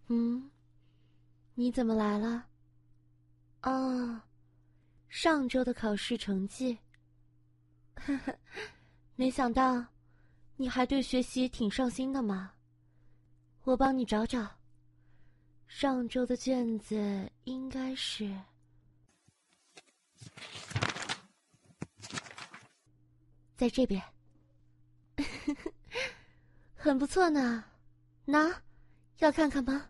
嗯，你怎么来了？哦，上周的考试成绩。呵呵，没想到你还对学习挺上心的嘛。我帮你找找，上周的卷子应该是在这边。很不错呢，那要看看吗？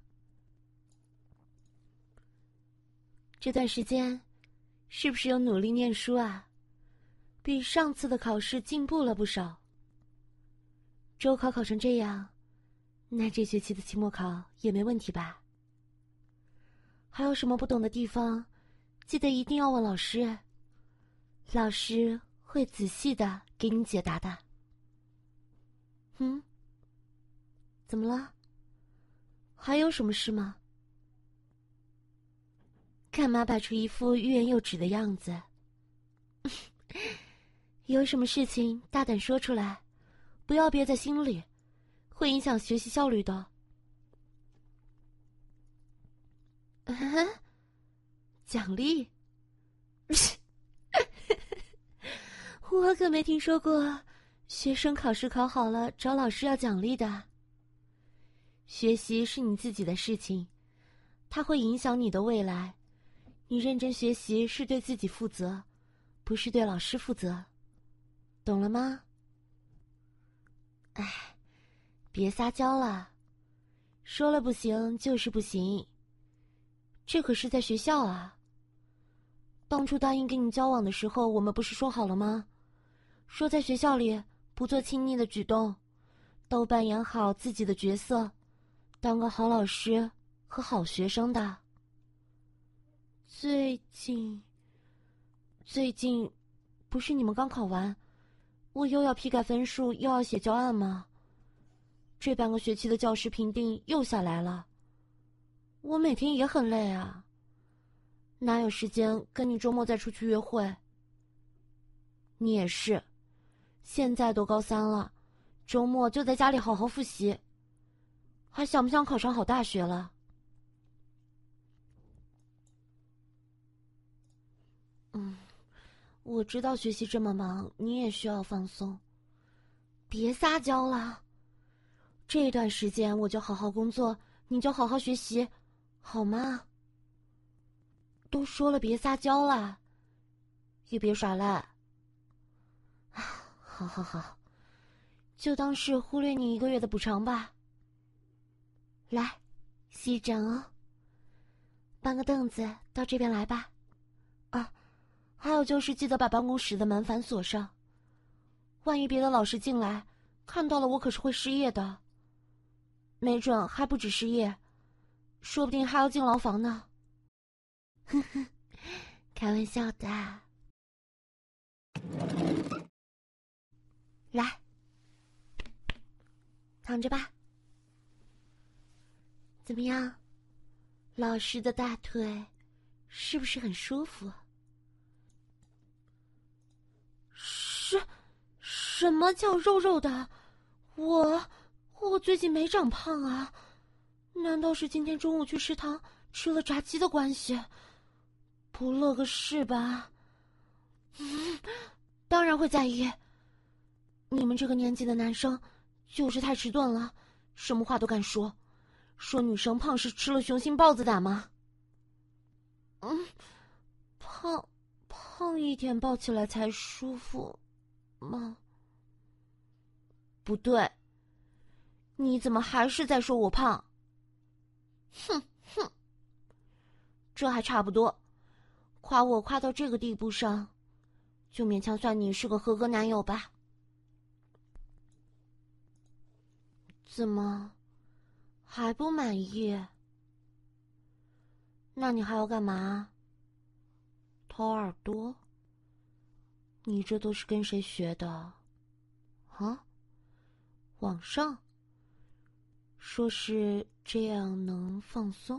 这段时间是不是有努力念书啊？比上次的考试进步了不少。周考考成这样，那这学期的期末考也没问题吧？还有什么不懂的地方，记得一定要问老师，老师会仔细的给你解答的。怎么了？还有什么事吗？干嘛摆出一副欲言又止的样子？有什么事情大胆说出来，不要憋在心里，会影响学习效率的。奖励？我可没听说过学生考试考好了找老师要奖励的。学习是你自己的事情，它会影响你的未来。你认真学习是对自己负责，不是对老师负责，懂了吗？哎，别撒娇了，说了不行就是不行。这可是在学校啊。当初答应跟你交往的时候，我们不是说好了吗？说在学校里不做亲昵的举动，都扮演好自己的角色，当个好老师和好学生的。最近，不是你们刚考完，我又要批改分数，又要写教案吗？这半个学期的教师评定又下来了，我每天也很累啊，哪有时间跟你周末再出去约会？你也是，现在都高三了，周末就在家里好好复习，还想不想考上好大学了？我知道学习这么忙，你也需要放松。别撒娇了，这段时间我就好好工作，你就好好学习，好吗？都说了别撒娇了，也别耍赖。好好好，就当是忽略你1个月的补偿吧。来，席枕哦。搬个凳子到这边来吧。啊，还有就是记得把办公室的门反锁上，万一别的老师进来看到了，我可是会失业的。没准还不止失业，说不定还要进牢房呢。呵呵，开玩笑的。来，躺着吧。怎么样？老师的大腿是不是很舒服？什么叫肉肉的？我最近没长胖啊，难道是今天中午去食堂吃了炸鸡的关系？不乐个是吧？当然会在意。你们这个年纪的男生就是太迟钝了，什么话都敢说，说女生胖是吃了雄心豹子胆吗？胖一点抱起来才舒服吗？不对，你怎么还是在说我胖？哼，这还差不多，夸我夸到这个地步上，就勉强算你是个合格男友吧。怎么还不满意？那你还要干嘛？掏耳朵？你这都是跟谁学的？啊？网上？说是这样能放松？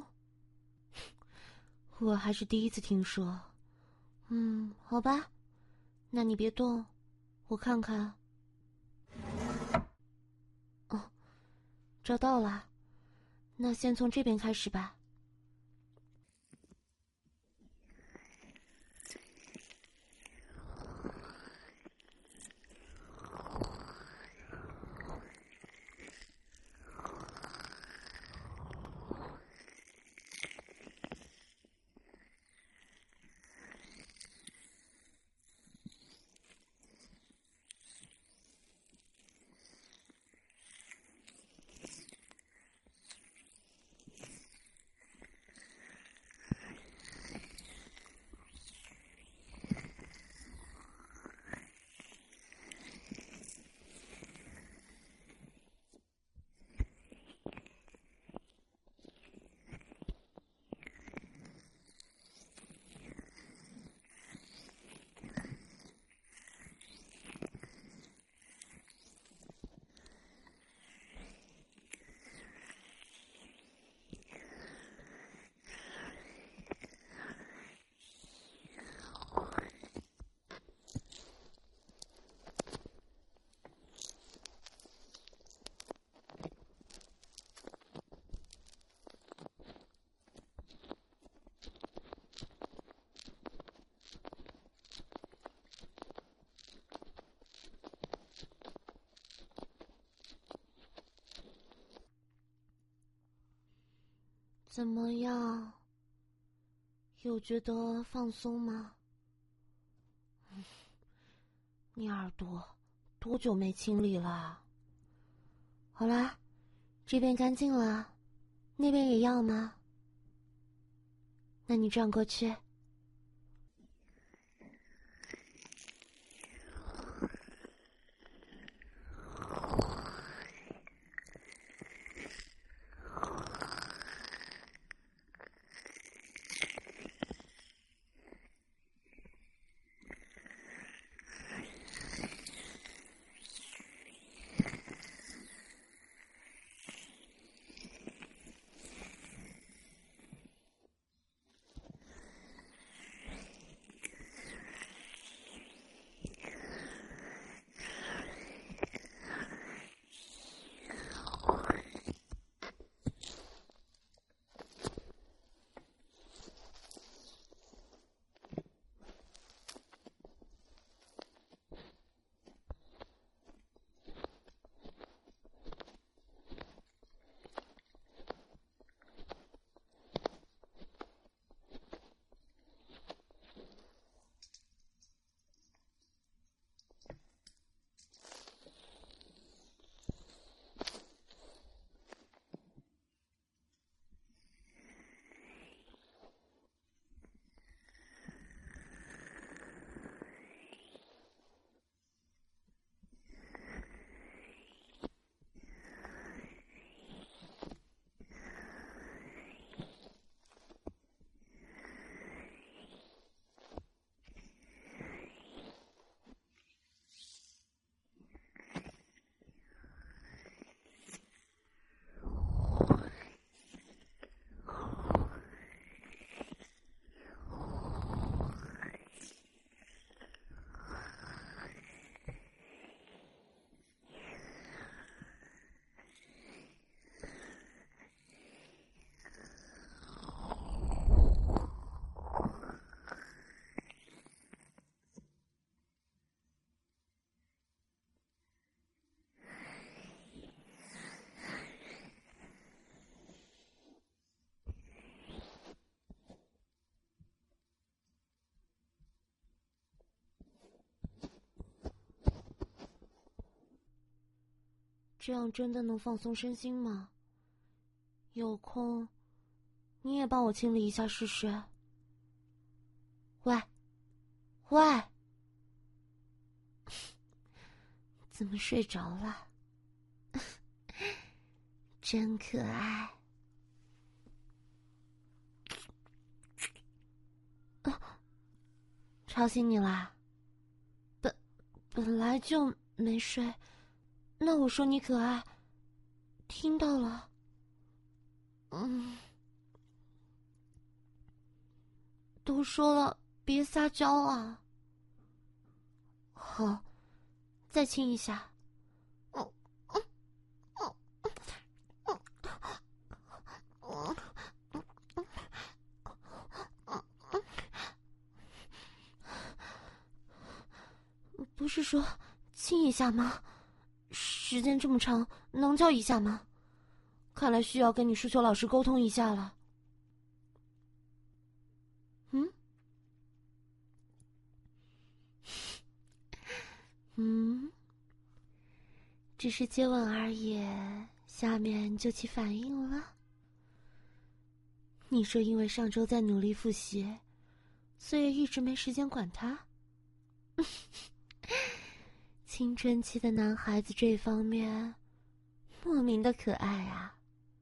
我还是第一次听说。好吧，那你别动，我看看。哦，找到了， 那先从这边开始吧。怎么样？有觉得放松吗？你耳朵多久没清理了？好啦，这边干净了，那边也要吗？那你转过去。这样真的能放松身心吗？有空，你也帮我清理一下试试。喂，喂，怎么睡着了？真可爱。吵醒你啦？本来就没睡，那我说你可爱，听到了。都说了别撒娇啊。好，再亲一下。 不是说亲一下吗？时间这么长，能叫一下吗？看来需要跟你数学老师沟通一下了。只是接吻而已，下面就起反应了。你说因为上周在努力复习，所以一直没时间管他。青春期的男孩子这方面莫名的可爱啊。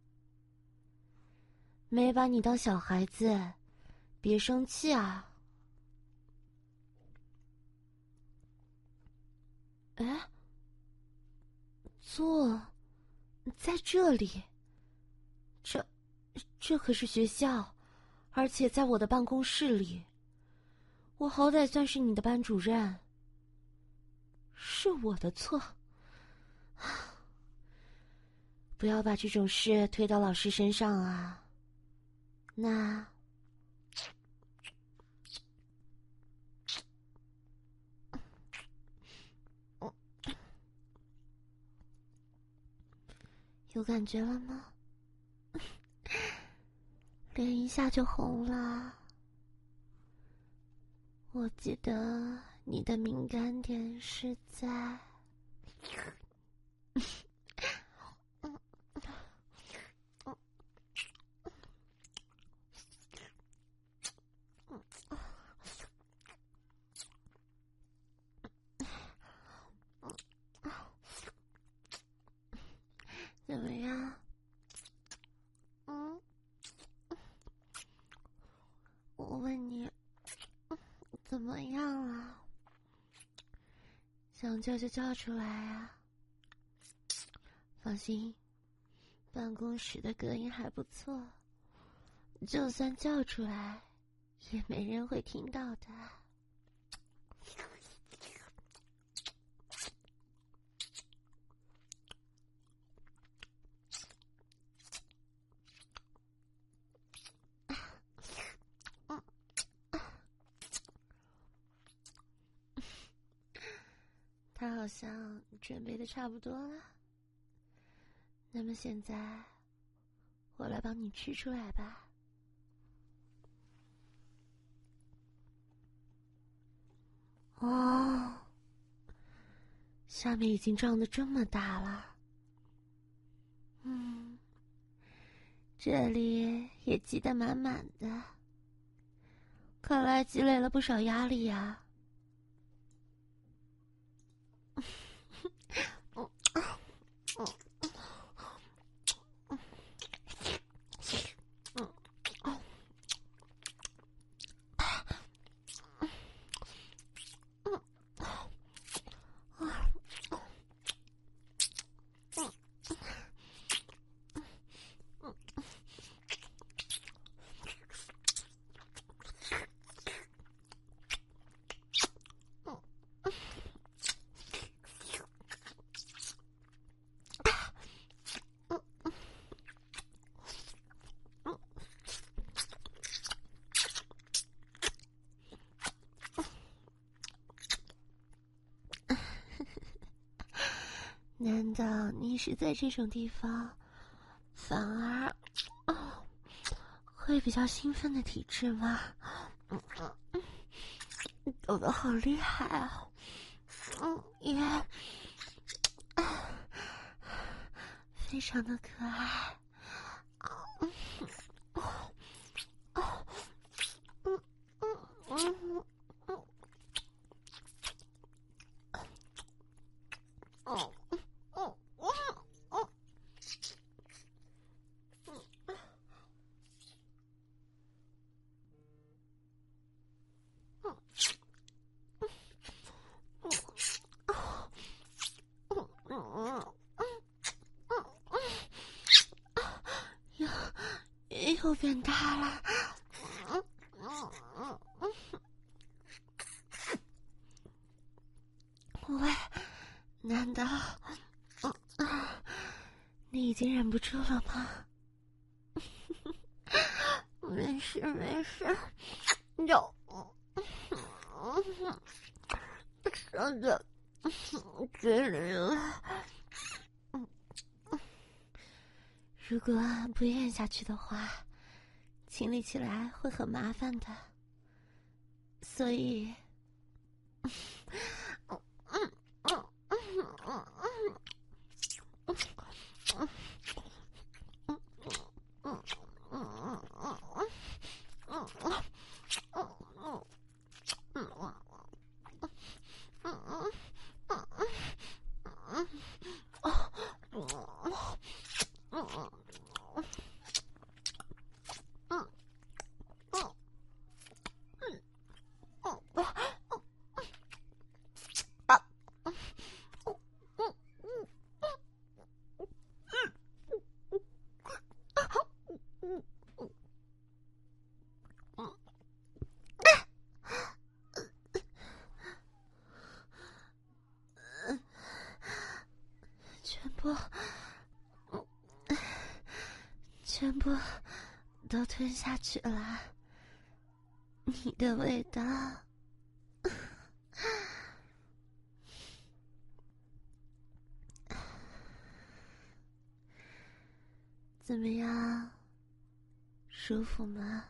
没把你当小孩子，别生气啊。哎，坐在这里，这可是学校，而且在我的办公室里。我好歹算是你的班主任，是我的错。不要把这种事推到老师身上啊。那有感觉了吗？脸一下就红了。我记得你的敏感点是在怎么样？我问你，怎么样了？想叫就叫出来啊！放心，办公室的隔音还不错，就算叫出来，也没人会听到的。他好像准备的差不多了，那么现在我来帮你吃出来吧。哦，下面已经胀得这么大了。这里也积得满满的，看来积累了不少压力呀。难道你是在这种地方反而会比较兴奋的体质吗？抖得好厉害啊！也非常的可爱。又变大了。喂，难道你已经忍不住了吗？没事没事，有让的嘴里了。如果不咽下去的话，清理起来会很麻烦的，所以，全部都吞下去了，你的味道。怎么样，舒服吗？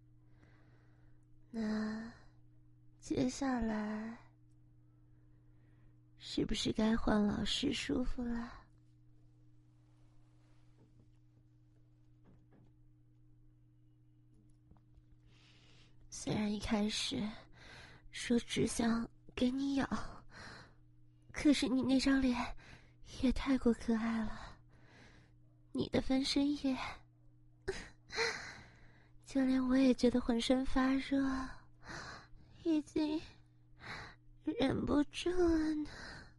那接下来是不是该换老师舒服了？虽然一开始说只想给你咬，可是你那张脸也太过可爱了，你的分身液就连我也觉得浑身发热，已经忍不住了呢。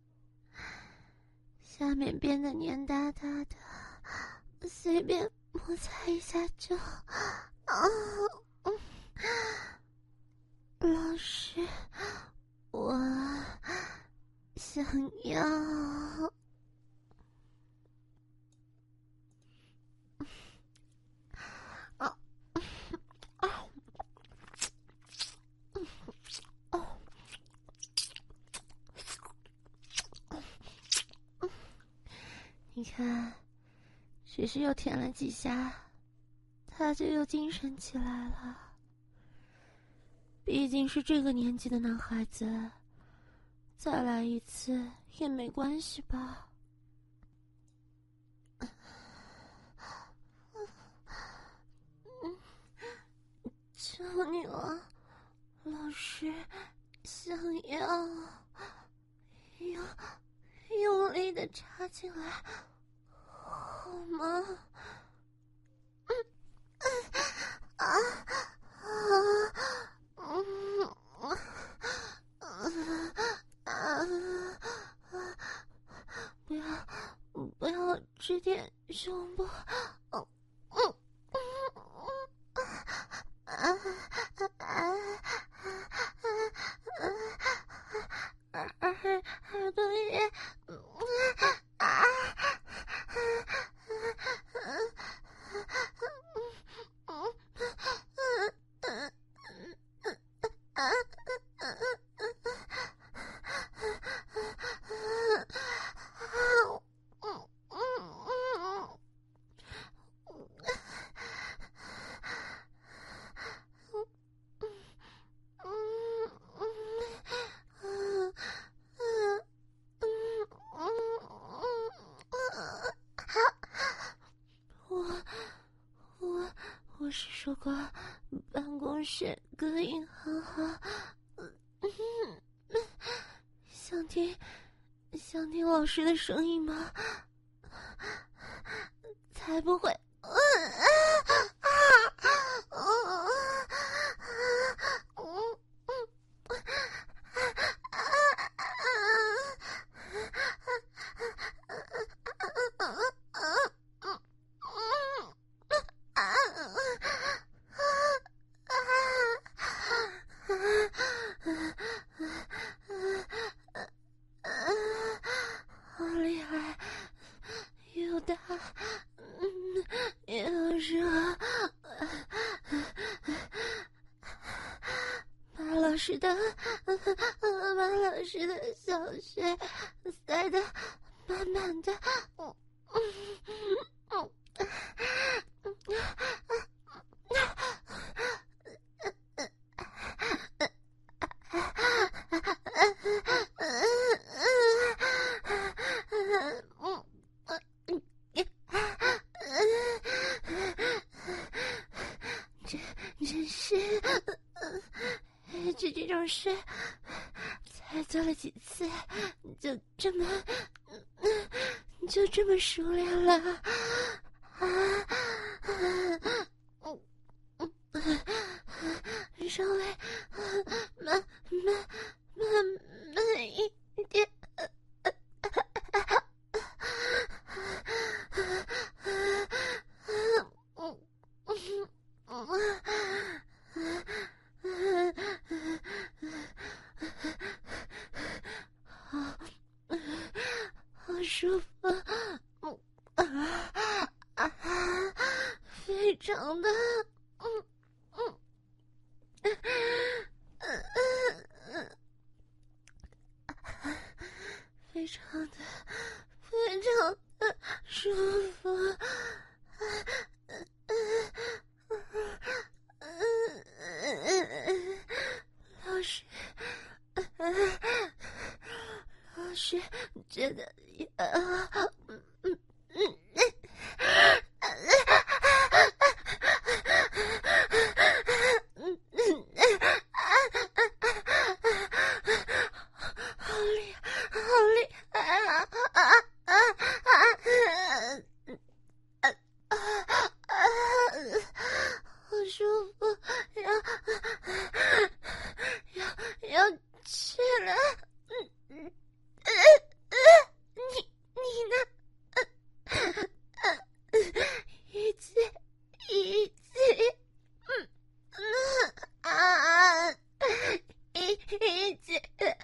下面变得黏哒哒的，随便摩擦一下就老师，我想要。你看，只是又舔了几下，他就又精神起来了。毕竟是这个年纪的男孩子，再来一次也没关系吧？求你了，老师，想要用力的插进来，好吗？不要只点胸部，耳朵也我是说过办公室隔音很好，想听老师的声音吗？才不会。好厉害，又大又热，马老师的师的小穴塞得满满的，真是，这种事才做了几次，就这么熟练了稍微慢一点。好舒服，非常的，非常的舒服。老师觉得好厉害好舒服，要去了。你呢？一起，一起，一起，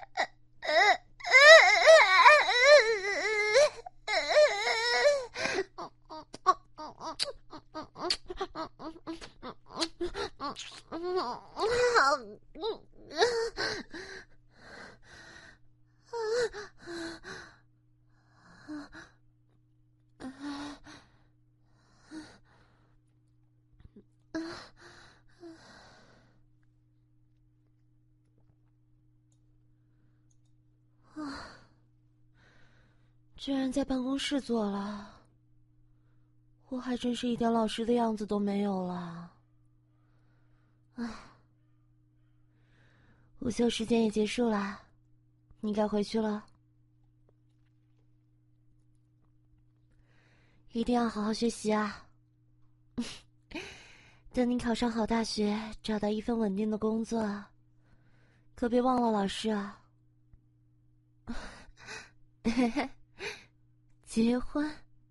居然在办公室做了，我还真是一点老实的样子都没有了。午休时间也结束了，你该回去了。一定要好好学习啊！等你考上好大学，找到一份稳定的工作，可别忘了老师啊！结婚？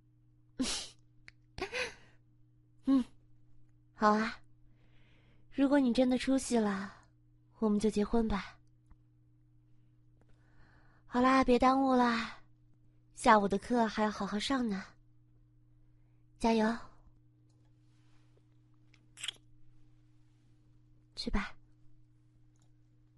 好啊。如果你真的出息了，我们就结婚吧。好啦，别耽误啦，下午的课还要好好上呢。加油！去吧。